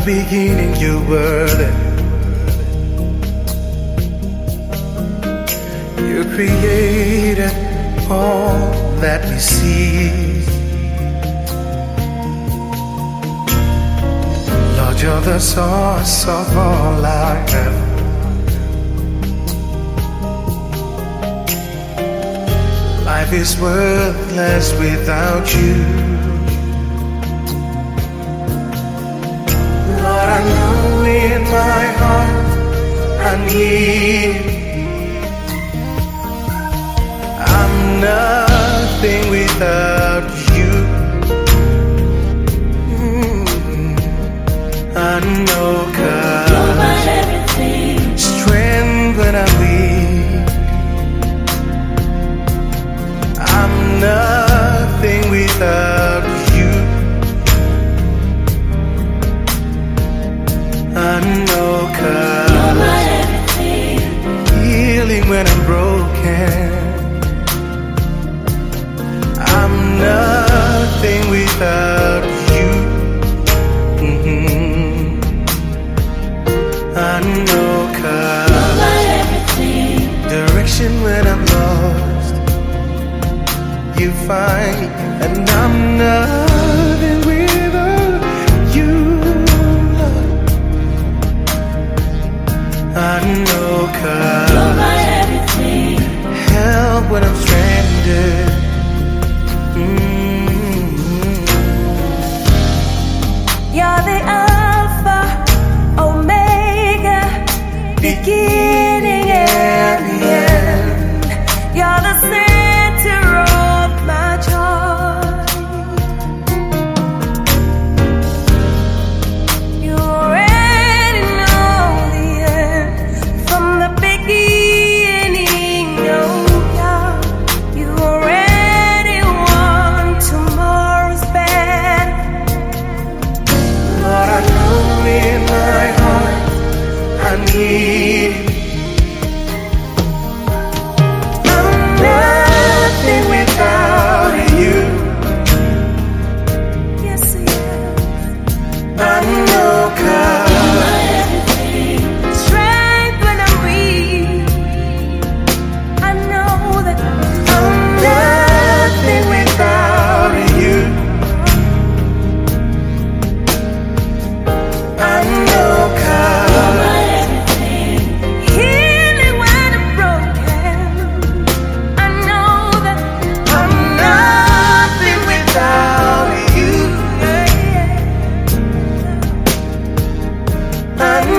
beginning you were there. You created all that we see. Lord, you're the source of all I have. Life is worthless without you. Lord, I know in my heart I need you. I'm nothing without you. I know, 'cause you're my everything. Strength when I'm weak. I'm nothing without you. I know, 'cause you're my everything. Healing when I'm broken. I'm nothing without you. I know, 'cause you're my everything. Direction when I'm lost, you find me, and I'm nothing without you, Lord. I know, 'cause you're my everything. help when I'm stranded. You're the Alpha, Omega, beginning and the end. You're the center of my joy. You already know the end from the beginning. Oh God, you already won tomorrow's battle. Lord, I know in my heart I need you. I'm nothing without you. Yes, yes. I know, 'cause My everything. Strength when I'm weak. I know that I'm nothing without you. I know, 'cause my everything. Healing when I'm broken. I know that I'm nothing without you. I